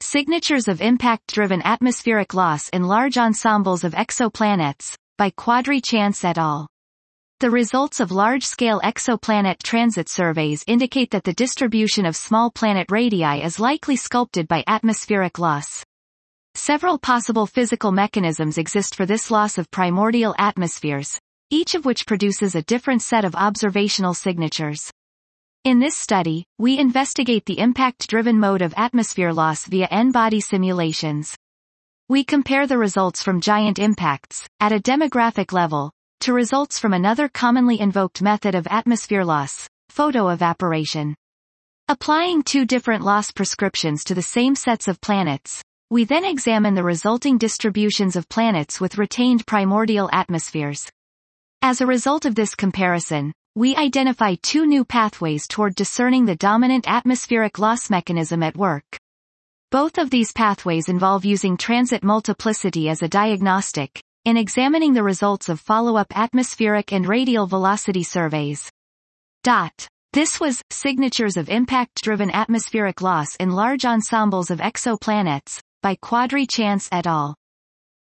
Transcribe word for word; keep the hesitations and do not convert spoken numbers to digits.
Signatures of Impact-Driven Atmospheric Loss in Large Ensembles of Exoplanets, by Quadri Chance et al. The results of large-scale exoplanet transit surveys indicate that the distribution of small planet radii is likely sculpted by atmospheric loss. Several possible physical mechanisms exist for this loss of primordial atmospheres, each of which produces a different set of observational signatures. In this study, we investigate the impact-driven mode of atmosphere loss via N-body simulations. We compare the results from giant impacts, at a demographic level, to results from another commonly invoked method of atmosphere loss, photoevaporation. Applying two different loss prescriptions to the same sets of planets, we then examine the resulting distributions of planets with retained primordial atmospheres. As a result of this comparison, we identify two new pathways toward discerning the dominant atmospheric loss mechanism at work. Both of these pathways involve using transit multiplicity as a diagnostic, in examining the results of follow-up atmospheric and radial velocity surveys. Dot. This was Signatures of Impact-Driven Atmospheric Loss in Large Ensembles of Exoplanets, by Quadri Chance et al.